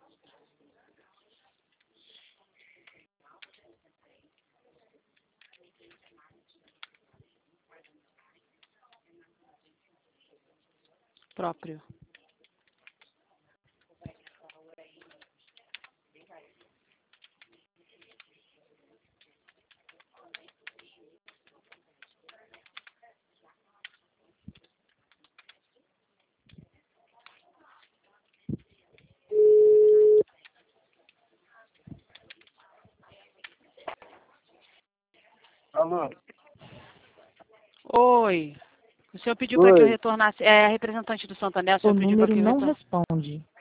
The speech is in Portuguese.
Próprio. Alô? Oi. O senhor pediu para que eu Oi. retornasse. É a representante do Santander, o O senhor pediu para número que eu não retornasse. responde.